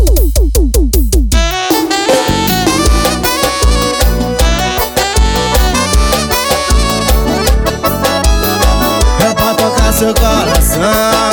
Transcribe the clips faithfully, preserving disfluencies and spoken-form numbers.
É pra tocar seu coração.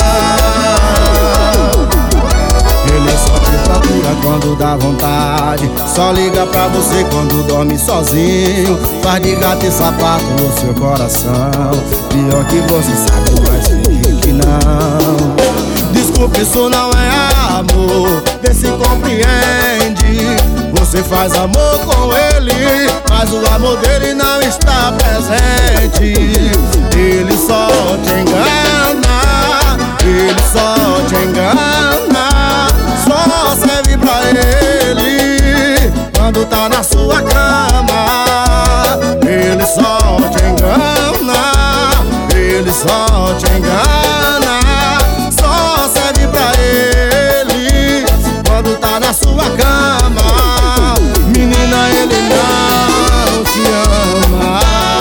Ele só te procura quando dá vontade, só liga pra você quando dorme sozinho. Faz de gato e sapato no seu coração. Pior que você sabe, mas finge que não. Desculpe, isso não é amor, vê se compreende. Você faz amor com ele, mas o amor dele não está presente. Ele só te engana, ele só te engana. Só serve pra ele quando tá na sua cama. Ele só te engana, ele só te engana. Só serve pra ele quando tá na sua cama. Menina, ele não te ama.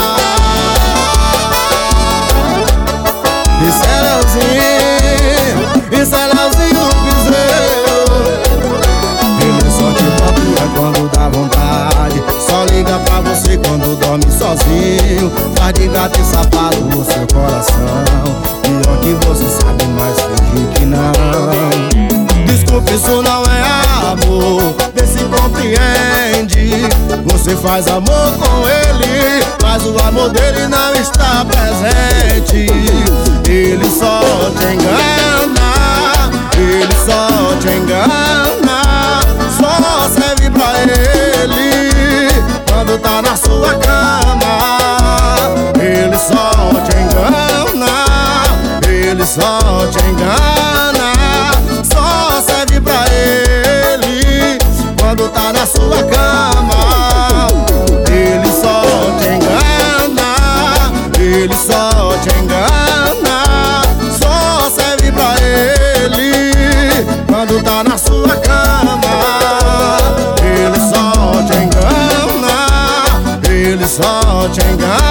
Isso é Leozinho, isso é Leozinho do piseiro. Ele só te procura quando dá vontade, só liga pra você quando dorme sozinho. Faz de gato e sapato no seu coração. Pior que você sabe, mas finge que não. Desculpe, isso não é amor, vê se compreende. Você faz amor com ele, mas o amor dele não está presente. Ele só te engana, ele só te engana. Só serve pra ele quando tá na sua cama. Ele só te engana, ele só te engana. Só serve pra ele quando tá na sua cama. Ele só te engana, ele só te engana. Só serve pra ele quando tá na sua cama. Ele só te engana, ele só te engana.